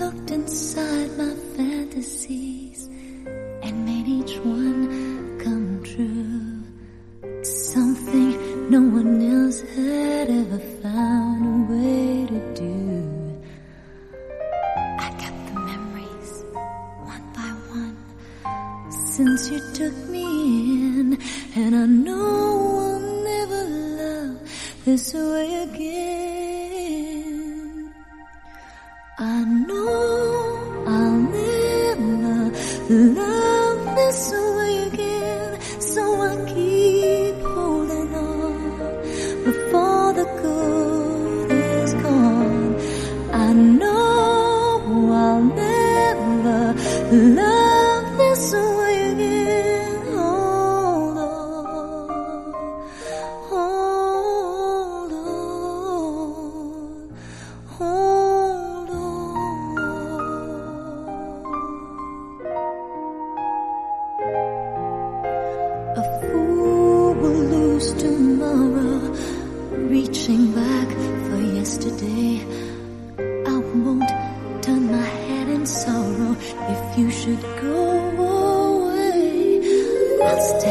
looked inside my fantasies and made each one come true. Something no one else had ever found a way to do. I got the memories one by one since you took me in, and I know I'll never love this way again. I know I'll never love this way again, so I keep holding on before the good is gone. I know I'll never love this way again. Hold on, hold on, hold on. A fool will lose tomorrow, reaching back for yesterday. I won't turn my head in sorrow if you should go away. I'll stay